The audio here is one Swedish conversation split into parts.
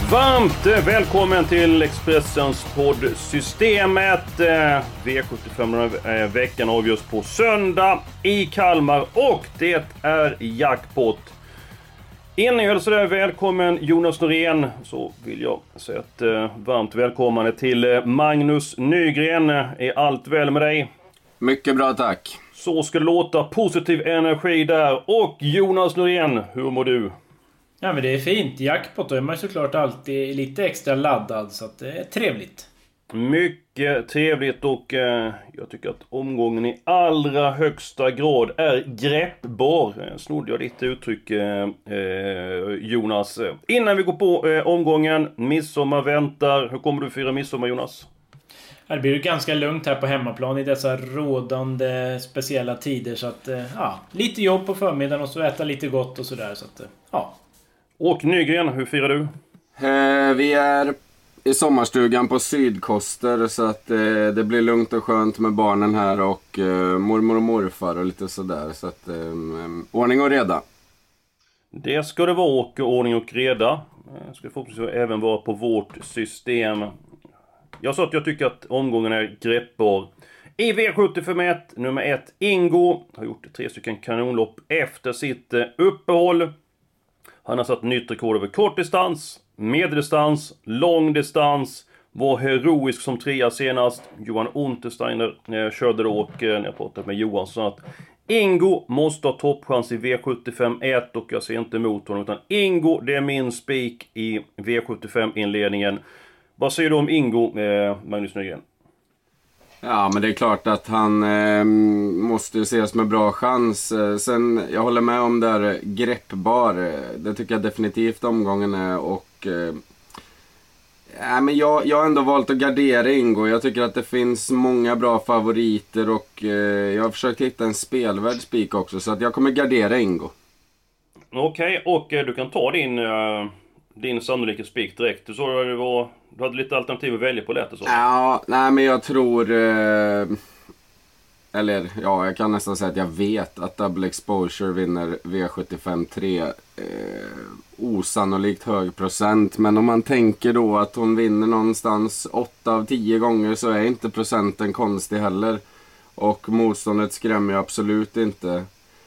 Varmt välkommen till Expressens poddsystemet. V75-veckan avgörs på söndag i Kalmar och det är jackpot. Innan jag hälsar dig välkommen Jonas Norén så vill jag säga ett varmt välkommen till Magnus Nygren. Är allt väl med dig? Mycket bra, tack. Så ska det låta, positiv energi där. Och Jonas Norén, hur mår du? Ja, men det är fint. Jackpot, då är man såklart alltid lite extra laddad, så att det är trevligt. Mycket trevligt och jag tycker att omgången i allra högsta grad är greppbar. Snodde jag ditt uttryck Jonas. Innan vi går på omgången, midsommar väntar. Hur kommer du fira midsommar, Jonas? Det blir ju ganska lugnt här på hemmaplan i dessa rådande speciella tider, så att ja, lite jobb på förmiddagen och så äta lite gott och sådär, så att ja. Och Nygren, hur firar du? Vi är i sommarstugan på Sydkoster, så att det blir lugnt och skönt med barnen här och mormor och morfar och lite sådär, så att ordning och reda. Det ska det vara, och ordning och reda ska förhoppningsvis även vara på vårt system. Jag sa att jag tycker att omgången är greppbar. I V75 nummer 1, Ingo har gjort 3 stycken kanonlopp efter sitt uppehåll. Han har satt nytt rekord över kortdistans, medeldistans, långdistans. Var heroisk som trea senast. Johan Untersteiner körde då, och när jag pratade med Johan så att Ingo måste ha toppchans i V75 1 och jag ser inte emot honom, utan Ingo, det är min spik i V75-inledningen. Vad säger du om Ingo, Magnus Nygren? Ja, men det är klart att han måste ses med bra chans. Sen, jag håller med om där greppbar. Det tycker jag definitivt omgången är. Och men jag har ändå valt att gardera Ingo. Jag tycker att det finns många bra favoriter och jag har försökt hitta en spelvärd spik också. Så att jag kommer gardera Ingo. Okej, och du kan ta din sannolika spik direkt. Så du hade lite alternativ att välja på, lät det så. Ja, nej men jag tror eller ja, jag kan nästan säga att jag vet att Double Exposure vinner V75 3. Osannolikt hög procent, men om man tänker då att hon vinner någonstans 8 av 10 gånger så är inte procenten konstig heller. Och motståndet skrämmer ju absolut inte.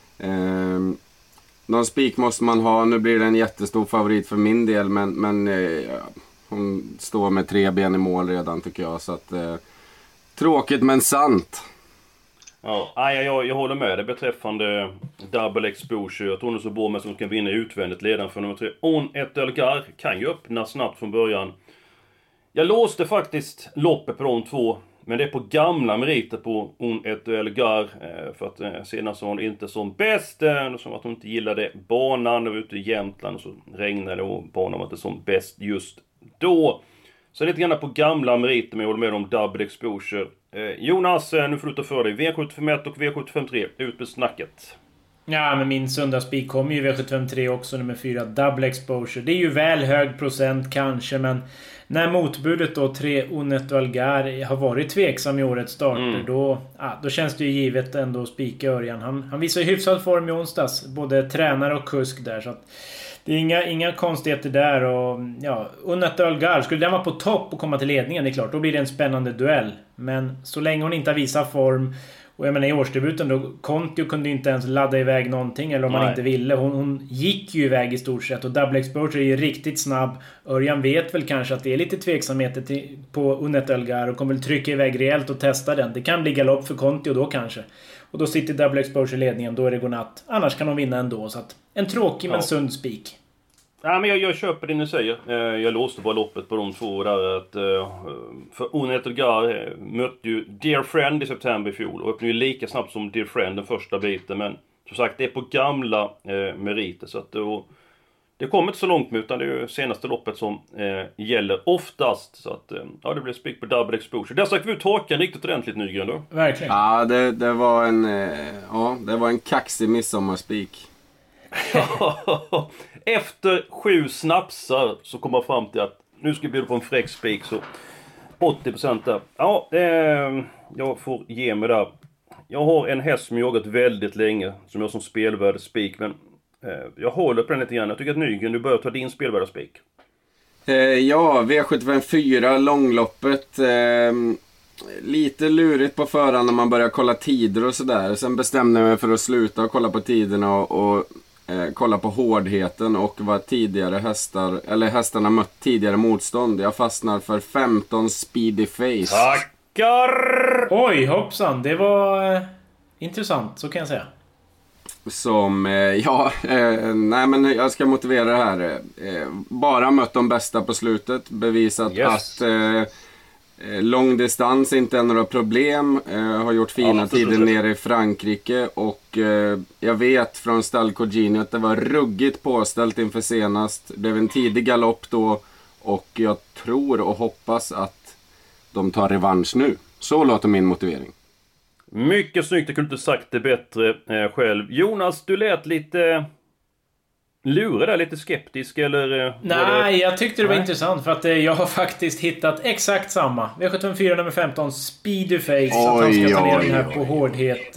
Någon spik måste man ha. Nu blir det en jättestor favorit för min del, men hon står med 3 ben i mål redan tycker jag. Så att tråkigt men sant. Ja, jag håller med dig beträffande Double Exposure. Jag tror hon är så bra med som kan vinna utvändigt ledaren för nummer 3. On et Elgar kan ju öppna snabbt från början. Jag låste faktiskt loppet på de två, men det är på gamla meriter på On et Elgar. För att senast var hon inte som bäst. Som att hon inte gillade banan. Det var ute i Jämtland och så regnade och banan var inte som bäst just då. Så lite grann på gamla meriter, men jag håller med om Double Exposure. Jonas, nu får du ta för dig V75 och V75 ut med snacket. Ja, men min söndagsspik kommer ju V75 också, nummer 4, Double Exposure. Det är ju väl hög procent kanske, men när motbudet då 3 Onet Algar har varit tveksam i årets starter, då känns det ju givet ändå att spika Örjan. Han visar ju hyfsad form i onsdags, både tränare och kusk där, så att det är inga konstigheter där. Och ja, Onet Algar, skulle den vara på topp och komma till ledningen, det är klart, då blir det en spännande duell. Men så länge hon inte visar form, och jag menar i årsdebuten då, Kontio kunde ju inte ens ladda iväg någonting, eller om man inte ville. Hon gick ju iväg i stort sett, och Double Exposure är ju riktigt snabb. Örjan vet väl kanske att det är lite tveksamheter på Onet Elgar och kommer väl trycka iväg rejält och testa den. Det kan bli galopp för Kontio då kanske. Och då sitter Double Exposure i ledningen, då är det godnatt. Annars kan hon vinna ändå, så att en tråkig men sund spik. Ja, men jag köper det ni säger. Jag låste bara loppet på de två där. Att, för Onet Elgar mötte ju Dear Friend i september i fjol. Och öppnade ju lika snabbt som Dear Friend den första biten. Men som sagt, det är på gamla meriter. Så att det kommer inte så långt med, utan det är ju senaste loppet som gäller oftast. Så att det blir spik på Double Exposure. Där stack vi ut hakan riktigt ordentligt, Nygren då. Verkligen. Ja, det var en kaxig midsommarspik. Efter 7 snapsar så kommer jag fram till att nu ska vi bjuda på en fräck spik, så 80% där. Ja, jag får ge mig där. Jag har en häst som jag jagat väldigt länge, som jag som spelvärd spik, men jag håller på den lite grann. Jag tycker att Nygren, du bör ta din spelvärda spik. Ja, V75 långloppet. Lite lurigt på förhand när man börjar kolla tider och sådär. Sen bestämde jag mig för att sluta och kolla på tiderna och kolla på hårdheten och vad tidigare hästarna mött tidigare motstånd. Jag fastnar för 15 Speedy Face. Tackar! Oj, hoppsan. Det var intressant, så kan jag säga. Som, nej men jag ska motivera det här. Bara mött de bästa på slutet. Bevisat att långdistans inte är några problem. Har gjort fina tider nere i Frankrike. Och jag vet från Stalco Gini att det var ruggigt påställt inför senast. Det blev en tidig galopp då. Och jag tror och hoppas att de tar revansch nu. Så låter min motivering. Mycket snyggt, jag kunde inte sagt det bättre själv. Jonas, du lät lite lurig där, lite skeptisk eller? Nej, jag tyckte det var intressant för att jag har faktiskt hittat exakt samma. V74 nummer 15, Speedy Face. Att han ska ta ner den här på hårdhet.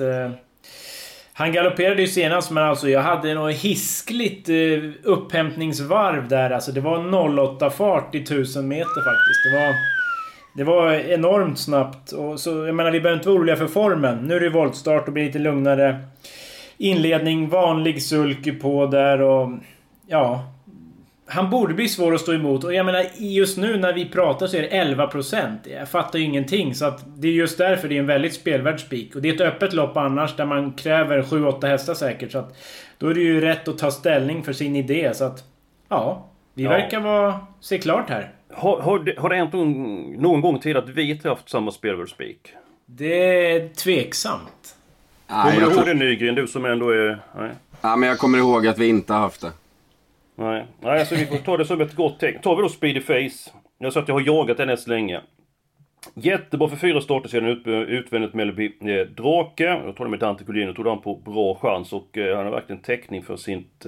Han galopperade ju senast, men alltså jag hade något hiskligt upphämtningsvarv där. Alltså det var 08 fart i 1000 meter faktiskt. Det var enormt snabbt. Och så, jag menar, vi behöver inte vara oroliga för formen. Nu är det voltstart och blir lite lugnare. Inledning, vanlig sulk på där och... Ja... Han borde bli svår att stå emot. Och jag menar, just nu när vi pratar så är det 11%. Jag fattar ju ingenting. Så att det är just därför det är en väldigt spelvärd spik. Och det är ett öppet lopp annars där man kräver 7-8 hästar säkert. Så att då är det ju rätt att ta ställning för sin idé. Så att... Ja... Vi verkar se klart här. Har det hänt någon gång till att vi inte haft samma spelvärldsspik? Det är tveksamt. Kommer du ihåg det, Nygren? Du som ändå är... Nej. Ja, men jag kommer ihåg att vi inte har haft det. Nej, alltså vi får ta det som ett gott tecken. Tar vi då Speedy Face. Jag sa att jag har jagat den så länge. Jättebra för 4 starter sedan utvändigt med Drake. Jag tar det med Dante Collin och tog han på bra chans. Och han har verkligen täckning för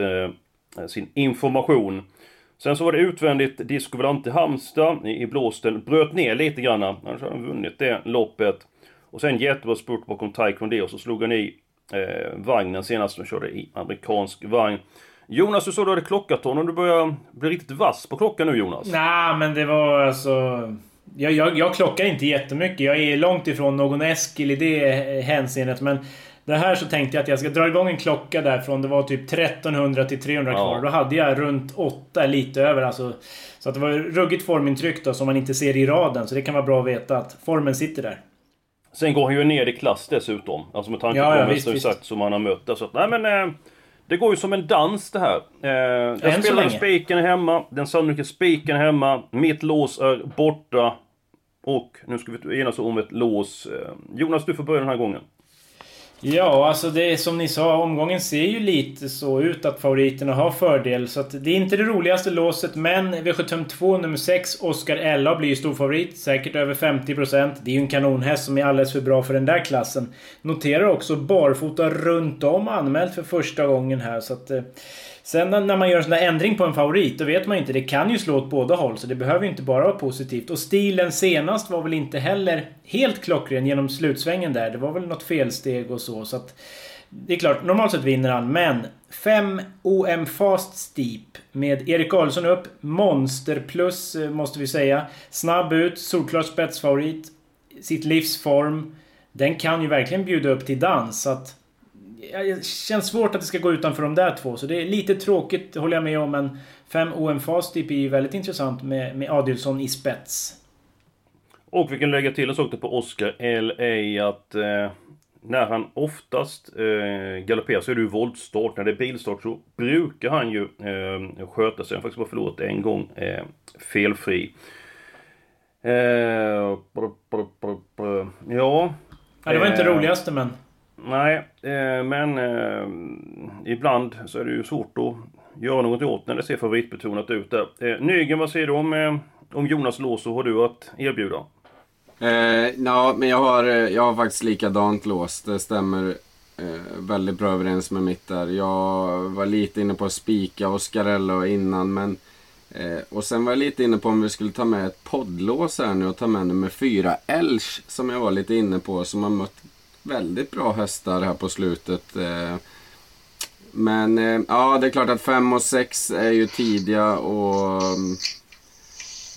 sin information. Sen så var det utvändigt Disco Volante Halmstad i blåsten. Bröt ner lite grann. Annars hade han vunnit det loppet. Och sen jättebra spurt bakom Taekwondo. Och så slog han i vagnen senast. De körde i amerikansk vagn. Jonas, du såg du hade klockat honom. Du börjar bli riktigt vass på klockan nu, Jonas. Nej, men det var alltså... Jag klockar inte jättemycket. Jag är långt ifrån någon Eskil i det hänseendet. Men det här så tänkte jag att jag ska dra igång en klocka därifrån. Det var typ 1300 till 300 kvar. Då hade jag runt 8 lite över. Alltså, så att det var ruggigt formintryck då, som man inte ser i raden. Så det kan vara bra att veta att formen sitter där. Sen går han ju ner i klass dessutom. Alltså med tanke på visst. Sagt som han har mött. Så att, nej men... Det går ju som en dans det här. Den spelar spiken hemma. Den sannolika spiken hemma. Mitt lås är borta. Och nu ska vi enas om ett lås. Jonas, du får börja den här gången. Ja, alltså det är som ni sa, omgången ser ju lite så ut att favoriterna har fördel. Så att det är inte det roligaste låset, men V72 nummer 6, Oscar Ella blir ju stor favorit. Säkert över 50%. Det är ju en kanonhäst som är alldeles för bra för den där klassen. Noterar också barfota runt om anmält för första gången här. Så att... Sen när man gör en sån där ändring på en favorit, då vet man inte. Det kan ju slå åt båda håll, så det behöver inte bara vara positivt. Och stilen senast var väl inte heller helt klockren genom slutsvängen där. Det var väl något felsteg och så. Så att det är klart, normalt sett vinner han. Men 5 OM Fast Steep med Erik Karlsson upp. Monster plus måste vi säga. Snabb ut, solklar spetsfavorit. Sitt livsform. Den kan ju verkligen bjuda upp till dans, så att... Det känns svårt att det ska gå utanför de där två. Så det är lite tråkigt, håller jag med om. Men 5 OM Fast är ju väldigt intressant med Adilsson i spets. Och vi kan lägga till en sak på Oscar L.A. att när han oftast galopperar så är det ju voltstart. När det är bilstart så brukar han ju sköta sig. Han har faktiskt bara förlorat en gång felfri. Ja. Det var inte det roligaste, men... Nej, men ibland så är det ju svårt att göra något åt när det ser favoritbetonat ut där. Nygren, vad säger du om Jonas lås, och har du att erbjuda? Men jag har faktiskt likadant lås. Det stämmer väldigt bra överens med mitt där. Jag var lite inne på att spika Oscarella innan, men och sen var jag lite inne på om vi skulle ta med ett poddlås här nu och ta med nummer 4 Elch, som jag var lite inne på, som har mött väldigt bra hästar här på slutet. Men ja, det är klart att 5 och 6 är ju tidiga, och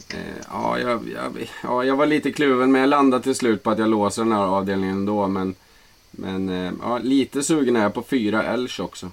Jag var lite kluven, men jag landade till slut på att jag låser den här avdelningen ändå. Men lite sugen är jag på 4 Elch också.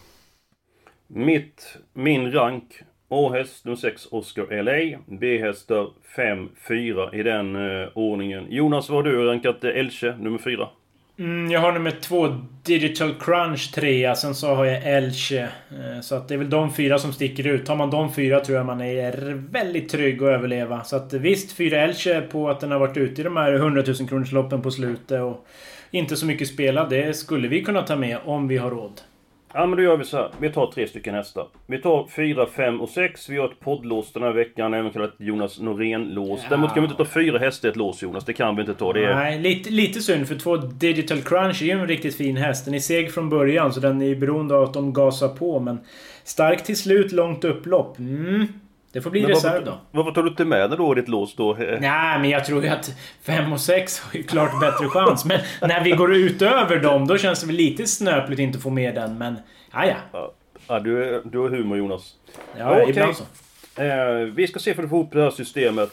Min rank: A-häst nummer 6 Oscar LA, B-hästar 5-4 i den ordningen. Jonas, vad har du rankat Elche nummer 4? Jag har nummer 2 Digital Crunch 3, sen så har jag Elche. Så att det är väl de 4 som sticker ut. Tar man de 4 tror jag man är väldigt trygg att överleva. Så att visst, 4 Elche på att den har varit ute i de här 100 000 kronors loppen på slutet och inte så mycket spela. Det skulle vi kunna ta med om vi har råd. Ja, men då gör vi så här. Vi tar 3 stycken hästar. Vi tar 4, 5 och 6. Vi har ett poddlås den här veckan, även kallat Jonas Norén-lås. Ja. Däremot kan vi inte ta 4 hästar i ett lås, Jonas. Det kan vi inte ta. Det är... Nej, lite synd, för 2 Digital Crunch är ju en riktigt fin häst. Den är seg från början, så den är beroende av att de gasar på. Men stark till slut, långt upplopp. Det får bli men reserv då. Varför tar du inte med den då i ditt lås då? Nej, men jag tror ju att 5 och 6 har ju klart bättre chans. Men när vi går utöver dem, då känns det väl lite snöpligt inte få med den. Men ja, du har humor, Jonas. Ja, okay. Ibland så. Vi ska se för att få ihop det här systemet.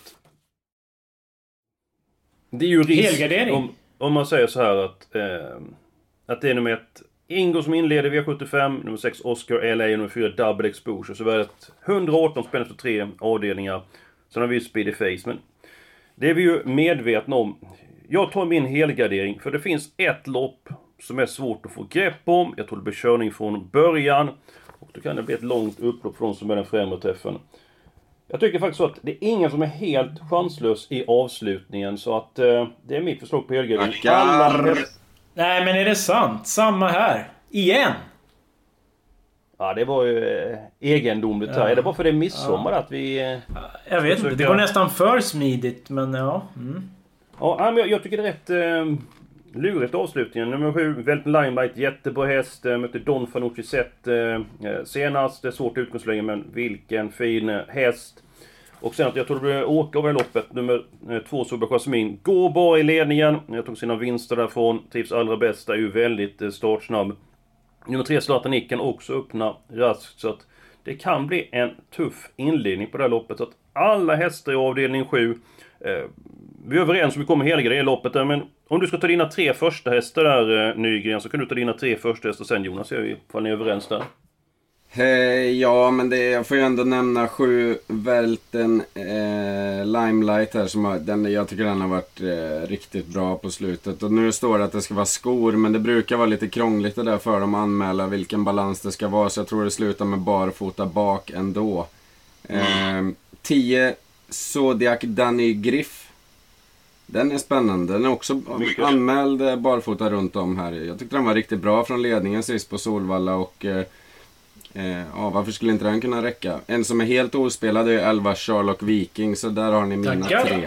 Det är ju risk om man säger så här att det är nummer 1 Ingo som inleder V75, nummer 6 Oscar LA och nummer 4 Double Exposure. Så vi har ett 118 spänn för 3 avdelningar. Sen har vi Speedy Face. Men det är vi ju medvetna om. Jag tar min helgardering, för det finns ett lopp som är svårt att få grepp om. Jag tror det blir körning från början. Och då kan det bli ett långt upplopp från som är den främre träffen. Jag tycker faktiskt så att det är ingen som är helt chanslös i avslutningen. Så att det är mitt förslag på helgardering. Nej, men är det sant? Samma här. Igen. Ja, det var ju egendomligt här. Är det bara för det är midsommar att vi... jag vet inte. Det var nästan för smidigt, men ja. Ja, men jag tycker det är rätt lurigt avslutningen. Nummer 7, Velten Limelight, jättebra häst. Mötte Don Fanucci sett senast. Det är svårt utgångsläge, men vilken fin häst. Och sen att jag tror det blir åka över loppet. Nummer 2, Soba Jasmin, går bara i ledningen. Jag tog sina vinster därifrån. Trivs allra bästa, är ju väldigt startsnabb. Nummer 3, Zlatan kan också öppna raskt. Så att det kan bli en tuff inledning på det här loppet. Så att alla hästar i avdelning 7. Vi är överens om vi kommer hela grejen i loppet där, men om du ska ta dina 3 första hästar där, Nygren, så kan du ta dina 3 första hästar sen, Jonas. Jag är ifall ni är överens där. Ja, men jag får ju ändå nämna 7 Velten Limelight här som jag tycker den har varit riktigt bra på slutet. Och nu står det att det ska vara skor, men det brukar vara lite krångligt det där för dem att anmäla vilken balans det ska vara, så jag tror det slutar med barfota bak ändå. 10 Zodiac Danny Griff. Den är spännande. Den är också anmäld barfota runt om här. Jag tyckte den var riktigt bra från ledningen sist på Solvalla och varför skulle inte den kunna räcka? En som är helt ospelad är 11 Sherlock Viking, så där har ni mina 3.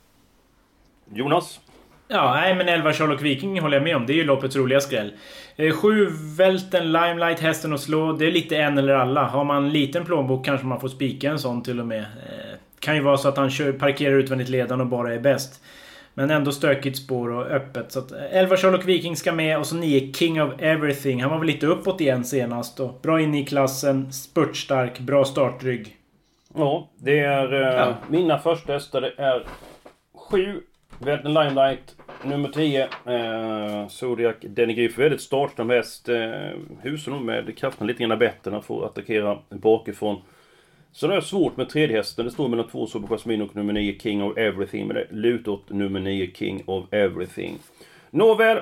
Jonas? Ja, nej, men 11 Sherlock Viking håller jag med om. Det är ju loppets roliga skräll. 7 Velten Limelight, hästen att slå. Det är lite en eller alla. Har man en liten plånbok kanske man får spika en sån till och med. Kan ju vara så att han parkerar utvändigt ledan och bara är bäst. Men ändå stökigt spår och öppet. Så att 11 Sherlock Viking ska med. Och så 9 King of Everything. Han var väl lite uppåt igen senast. Och bra in i klassen. Spurtstark. Bra startrygg. Ja, det är mina första hästar. Det är 7 Velten Limelight. Nummer 10 Zodiac Danny Griff. Väldigt startsnabb häst. Husen med kraften lite grann bättre. Han får attackera bakifrån. Så det är svårt med tredje hästen. Det står mellan 2 Soba Jasmin och nummer 9 King of Everything. Men det lutar åt nummer 9 King of Everything. Nåväl.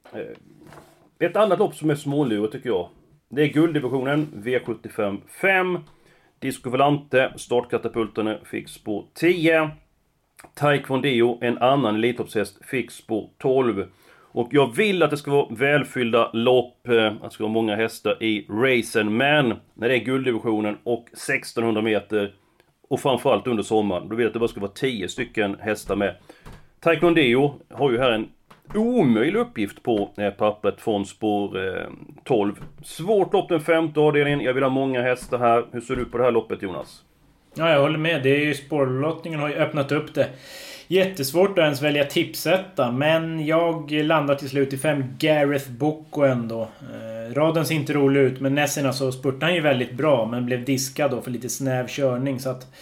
Ett annat lopp som är smålurigt tycker jag. Det är gulddivisionen V75 5. Disco Volante. Startkatapulterna fick spår 10. Taekwondo, en annan elitloppshäst, fick spår 12. Och jag vill att det ska vara välfyllda lopp, att det ska vara många hästar i racen. Men när det är gulddivisionen och 1600 meter och framförallt under sommaren, då vill jag att det bara ska vara 10 stycken hästar med. Taekwondo har ju här en omöjlig uppgift på pappret från spår 12. Svårt lopp den 5:e avdelningen. Jag vill ha många hästar här. Hur ser du på det här loppet, Jonas? Ja, jag håller med. Det är ju spårlottningen har ju öppnat upp det. Jättesvårt att ens välja tipsetta, men jag landar till slut i 5 Gareth Bocco ändå. Raden ser inte rolig ut, men Nessina så spurtade han ju väldigt bra, men blev diskad då för lite snäv körning, så att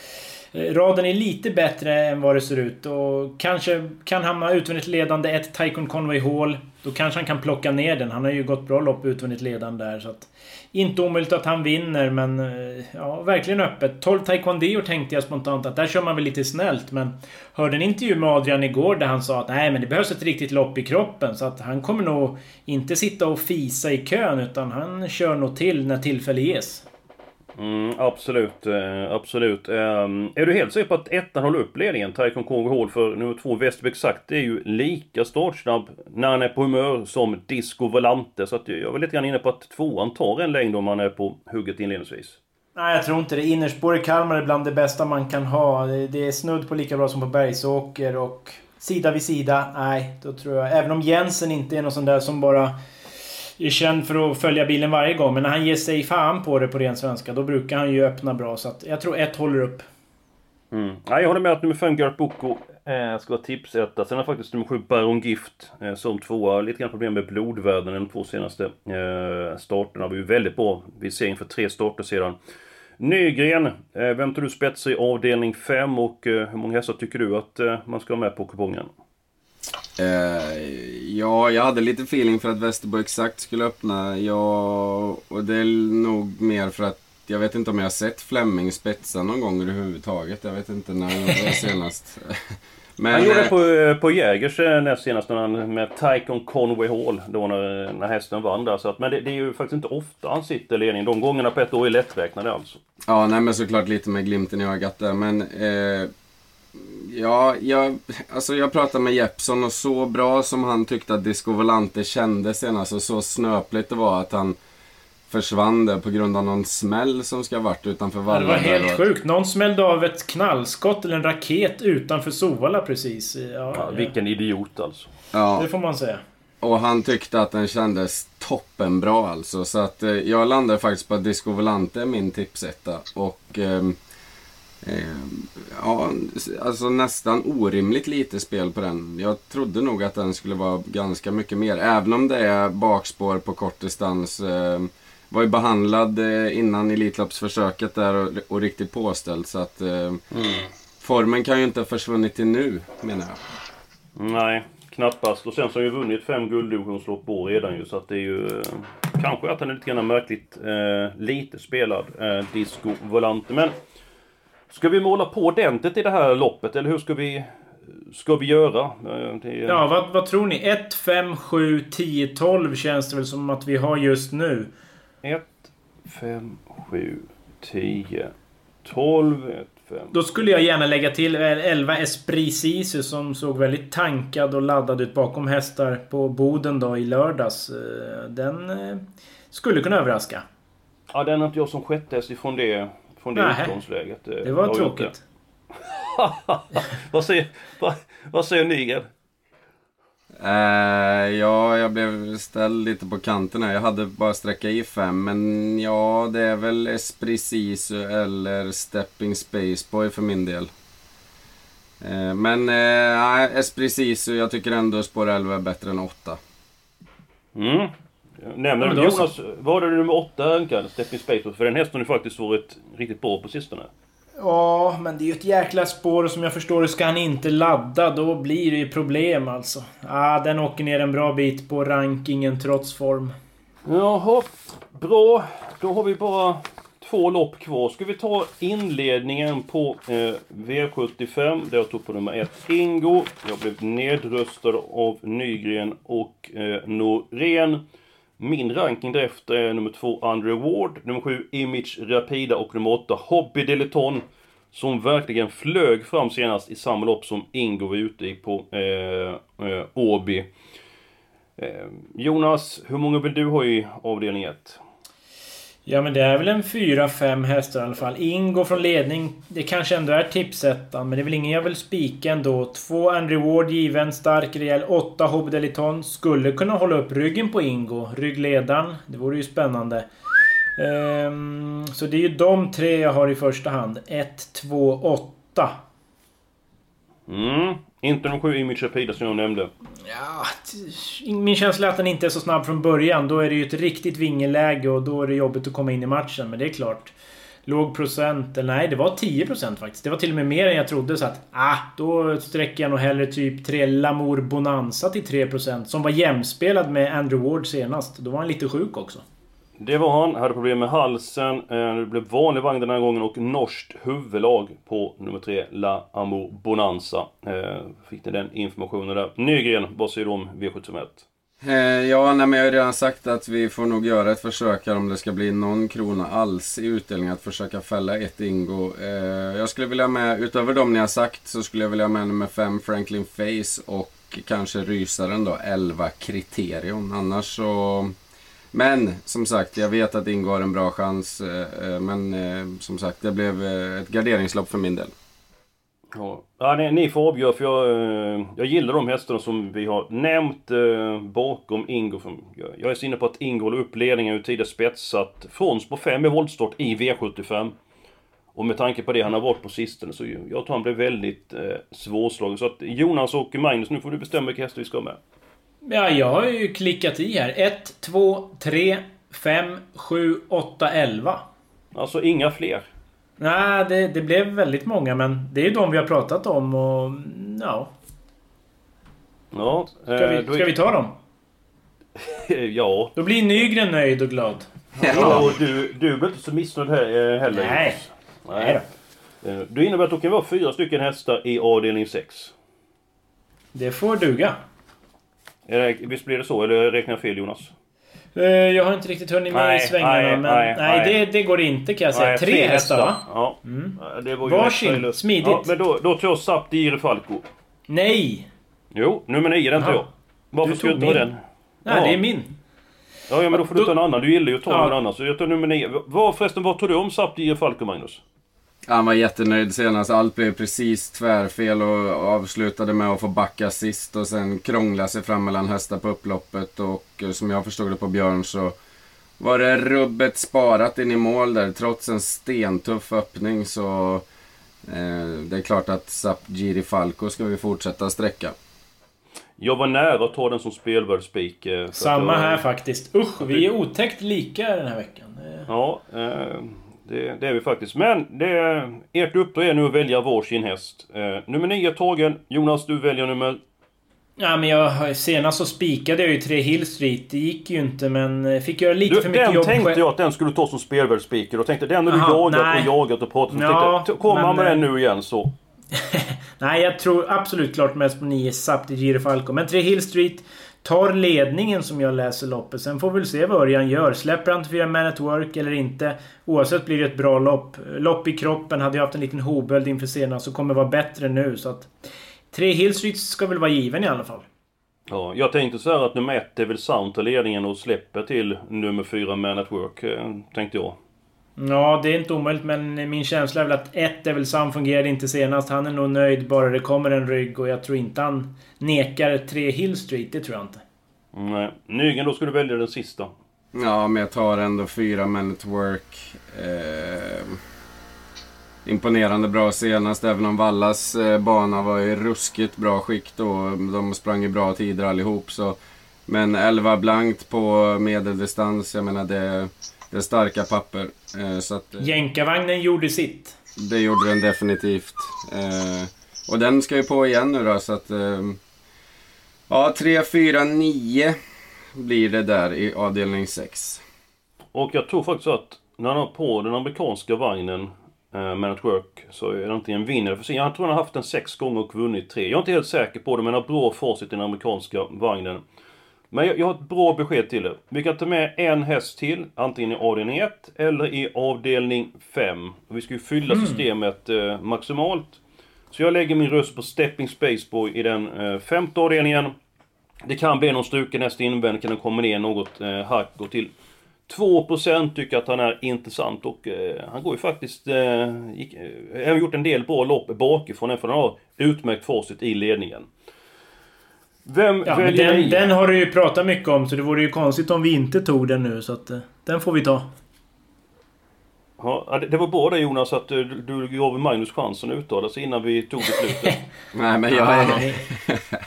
Raden är lite bättre än vad det ser ut. Och kanske kan hamna utvändigt ledande ett Tycoon Conway Hall. Då kanske han kan plocka ner den. Han har ju gått bra lopp utvändigt ledande där. Så att, inte omöjligt att han vinner, men ja, verkligen öppet. 12 Taekwondo tänkte jag spontant att där kör man väl lite snällt. Men hörde en intervju med Adrian igår där han sa att nej, men det behövs ett riktigt lopp i kroppen. Så att han kommer nog inte sitta och fisa i kön, utan han kör nog till när tillfälle ges. Absolut. Är du helt säker på att ettan håller upp ledningen, Tycoon Conway Hall, för nummer 2 Västerby Exakt är ju lika startsnabb när han är på humör som Disco Volante, så att jag är lite grann inne på att 2an tar en längd om han är på hugget inledningsvis. Nej, jag tror inte det. Innerspår i Kalmar är bland det bästa man kan ha. Det är snudd på lika bra som på Bergsåker, och sida vid sida, nej, då tror jag, även om Jensen inte är någon sån där som bara är känd för att följa bilen varje gång, men när han ger sig fan på det på ren svenska, då brukar han ju öppna bra, så att jag tror ett håller upp. Ja, jag håller med att nummer 5 Gert Boko ska vara tipsetta. Sen har faktiskt nummer 7 Baron Gift som 2. Lite grann problem med blodvärden. De 2 senaste starterna var ju väldigt bra. Vi ser inför 3 starter sedan. Nygren, vem tar du spets i avdelning 5, och hur många hästar tycker du att man ska ha med på kupongen? Ja, jag hade lite feeling för att Västerbo Exakt skulle öppna. Och det är nog mer för att jag vet inte om jag har sett Fleming spetsa någon gång överhuvudtaget. Jag vet inte när det var senast. Men, han gjorde det på Jägers näst senast när han med Tycoon Conway Hall då när hästen vann där. Så att, men det är ju faktiskt inte ofta han sitter i ledning. De gångerna på ett år är lätträknade alltså. Ja, nej, men såklart lite med glimten i ögat där. Men ja, jag pratade med Jeppson, och så bra som han tyckte att Disco Volante kändes senast, och så snöpligt det var att han försvann där på grund av någon smäll som ska ha varit utanför Valla. Det var helt sjukt. Någon smällde av ett knallskott eller en raket utanför Sovalla precis. Ja, vilken idiot alltså. Ja. Det får man säga. Och han tyckte att den kändes toppenbra alltså. Så att jag landade faktiskt på att Disco Volante är min tipsetta. Och ja, alltså nästan orimligt lite spel på den. Jag trodde nog att den skulle vara ganska mycket mer. Även om det är bakspår på kort distans. Var ju behandlad innan Elitloppsförsöket där och riktigt påställd. Så att formen kan ju inte ha försvunnit till nu, menar jag. Nej, knappast. Och sen så har ju vunnit 5 gulddivisionslopp på redan ju. Så att det är ju kanske att han är lite grann märkligt lite spelad Disco Volante. Men ska vi måla på ordentligt i det här loppet? Eller hur ska vi göra? Ja, vad tror ni? 1, 5, 7, 10, 12 känns det väl som att vi har just nu. 1, 5, 7, 10, 12, 1, 5... Då skulle jag gärna lägga till 11 Esprit Sisu som såg väldigt tankad och laddad ut bakom hästar på Boden då i lördags. Den skulle kunna överraska. Ja, den har inte jag som sjätte häst ifrån det utgångsläget. Det var tråkigt. Vad säger Nygren? Ja, jag blev ställd lite på kanten här. Jag hade bara sträcka i 5. Men ja, det är väl Esprit Sisu eller Stepping Spaceboy för min del. Men Esprit Sisu, jag tycker ändå spår 11 är bättre än 8. Nämner du Jonas, var det nummer 8 önkad, Stepping Spaceboy? För den hästen har ju faktiskt varit riktigt bra på sistone. Ja, men det är ju ett jäkla spår, och som jag förstår det ska han inte ladda, då blir det ju problem alltså. Den åker ner en bra bit på rankingen trots form. Jaha, bra. Då har vi bara 2 lopp kvar. Ska vi ta inledningen på V75, där jag tog på nummer 1 Ingo. Jag blev nedröstad av Nygren och Norén. Min ranking därefter är nummer 2 Andre Ward, nummer 7 Image Rapida och nummer 8 Hobby Deleton, som verkligen flög fram senast i samma lopp som Ingo var ute i på Åby. Jonas, hur många vill du ha i avdelning 1? Ja, men det är väl en 4-5 hästar i alla fall. Ingo från ledning, det kanske ändå är tipsettan, men det är väl ingen jag vill spika ändå. 2 Andrew Ward given, stark rejäl. 8 Hobby Deleton skulle kunna hålla upp ryggen på Ingo. Ryggledaren, det vore ju spännande. Så det är ju de 3 jag har i första hand. 1, 2, 8. Inte de 7 Image Rapida som jag nämnde. Ja, min känsla är att den inte är så snabb från början. Då är det ju ett riktigt vingeläge och då är det jobbigt att komma in i matchen. Men det är klart, låg procent, eller nej, det var 10% faktiskt. Det var till och med mer än jag trodde, så att då sträcker jag nog hellre typ 3 Lamour Bonanza till 3%, som var jämspelad med Andrew Ward senast. Då var han lite sjuk också. Det var han, hade problem med halsen. Det blev vanlig vagn den här gången och norskt huvudlag på nummer 3, Lamour Bonanza. Fick ni den informationen där? Nygren, vad säger du om V751? Ja, men jag har redan sagt att vi får nog göra ett försök här om det ska bli någon krona alls i utdelning att försöka fälla ett Ingo. Jag skulle vilja med, utöver de ni har sagt, så skulle jag vilja med nummer 5 Franklin Face och kanske rysaren då, 11 Kriterion. Annars så... Men som sagt, jag vet att Ingo har en bra chans, men som sagt, det blev ett garderingslopp för min del. Ja, ni får avgöra, för jag gillar de hästarna som vi har nämnt bakom Ingo. Jag är så inne på att Ingo håller upp ledningen ur tidigare spetsat från spår 5 i voltstart i V75. Och med tanke på det han har varit på sistone, så jag tror han blev väldigt svårslagen. Så att Jonas och Magnus, nu får du bestämma vilka hästar vi ska med. Ja, jag har ju klickat i här. 1, 2, 3, 5, 7, 8, 11. Alltså inga fler. Nej, det blev väldigt många, men det är ju de vi har pratat om och ja. Ja, ska vi ta dem? Ja. Då blir Nygren nöjd och glad. Ja, och du blir inte så missnöjd här heller. Nej. Det innebär att det kan vara 4 stycken hästar i avdelning 6. Det får duga. Visst blir det så, eller räknar jag fel, Jonas? Jag har inte riktigt hunnit med i svängarna, men det går inte, kan jag säga. 3 hästar, va? Ja. Det var ju varsin, smidigt. Ja, men då tar jag Sapt Gire Falco. Nej! Jo, nummer 9, den tar jag. Varför ska jag ta den? Nej, det är min. Ja, men då får du ta en annan. Du gillar ju att ta någon annan, så jag tar nummer 9. Vad tog du om Sapt Gire Falco, Magnus? Han var jättenöjd senast. Allt blev precis tvärfel och avslutade med att få backa sist och sen krångla sig fram mellan hästar på upploppet. Och som jag förstod det på Björn så var det rubbet sparat in i mål där. Trots en stentuff öppning, så det är klart att Sapt Gire Falco ska vi fortsätta sträcka. Jag var nära att ta den som spelvärd spik. Samma här faktiskt. Usch, vi är otäckt lika den här veckan. Ja, det är vi faktiskt. Men ert uppdrag är nu att välja varsin häst. Nummer 9 tagen. Jonas, du väljer nummer... Ja, men senast så spikade jag ju 3 Hill Street. Det gick ju inte, men fick göra lite för mycket jobb. Den tänkte jag att den skulle ta som spelvärdsspiker. Och tänkte, den har du jagat och pratat om. Ja, kommer han med den nu igen så... Nej, jag tror absolut klart mest på 9 Sapt Gire Falco. Men 3 Hill Street tar ledningen som jag läser loppet. Sen får vi väl se vad Örjan gör. Släpper han till 4 Man at Work eller inte? Oavsett blir det ett bra lopp. Lopp i kroppen, hade jag haft en liten hoböld inför senast, så kommer vara bättre nu. Så att 3 Hill Street ska väl vara given i alla fall. Ja, jag tänkte så här att nummer 1 är väl Sound tar ledningen och släpper till nummer 4 Man at Work, tänkte jag. Ja, det är inte omöjligt, men min känsla är väl att 1 är väl Sam fungerade inte senast. Han är nog nöjd bara det kommer en rygg, och jag tror inte han nekar 3 Hill Street, det tror jag inte. Nej, Nygren, då ska du välja den sista. Ja, men jag tar ändå 4 Man at Work. Imponerande bra senast, även om Vallas bana var i ruskigt bra skick då. De sprang i bra tider allihop, så. Men 11 blankt på medeldistans, jag menar det är starka papper. Så att, Jänkarvagnen gjorde sitt. Det gjorde den definitivt. Och den ska ju på igen nu då, så att... ja, 3, 4, 9 blir det där i avdelning 6. Och jag tror faktiskt att när han har på den amerikanska vagnen Man at Work, så är det antingen vinner för sig. Jag tror han har haft den 6 gånger och vunnit 3. Jag är inte helt säker på det, men har bra facit i den amerikanska vagnen. Men jag har ett bra besked till er. Vi kan ta med en häst till, antingen i avdelning 1 eller i avdelning 5. Och vi ska ju fylla systemet maximalt. Så jag lägger min röst på Stepping Spaceboy i den 5:e avdelningen. Det kan bli någon struken nästa invänd, kan den komma ner något hack, och till 2% tycker att han är intressant, och han går ju faktiskt har gjort en del bra lopp bakifrån, för han har utmärkt facit i ledningen. Den har du ju pratat mycket om, så det vore ju konstigt om vi inte tog den nu, så att den får vi ta. Ja, det var bra det, Jonas, att du gav Magnus chansen att uttala sig innan vi tog beslutet. Nej, men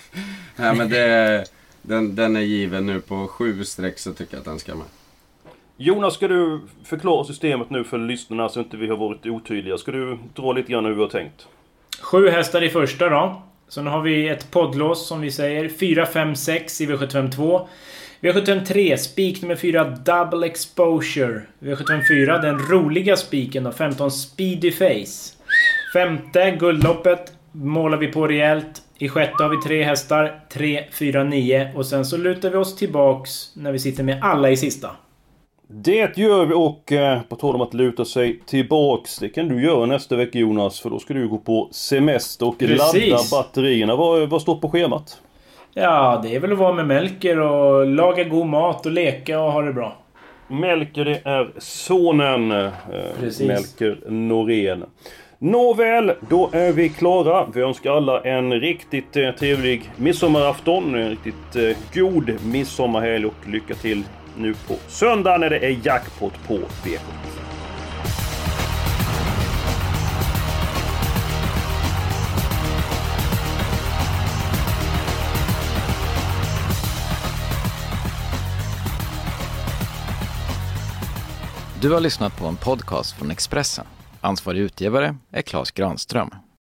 Nej, men den är given nu på 7 streck, så tycker jag att den ska med. Jonas, ska du förklara systemet nu för lyssnarna så inte vi har varit otydliga? Ska du dra lite grann hur vi har tänkt? 7 hästar i första då. Så nu har vi ett poddlås som vi säger. 4, 5, 6 i V752. V753, spik nummer 4, Double Exposure. V754, den roliga spiken då, 15 Speedy Face. Femte, guldloppet, målar vi på rejält. I sjätte har vi 3 hästar, 3, 4, 9. Och sen så lutar vi oss tillbaks när vi sitter med alla i sista. Det gör vi, och på tal om att luta sig tillbaks, det kan du göra nästa vecka, Jonas, för då ska du gå på semester och ladda batterierna. Vad står på schemat? Ja, det är väl att vara med Melker och laga god mat och leka och ha det bra. Melker, det är sonen. Melker Norén. Nåväl, då är vi klara. Vi önskar alla en riktigt trevlig midsommarafton, en riktigt god midsommarhelg, och lycka till nu på söndag när det är jackpot på V7. Du har lyssnat på en podcast från Expressen. Ansvarig utgivare är Claes Granström.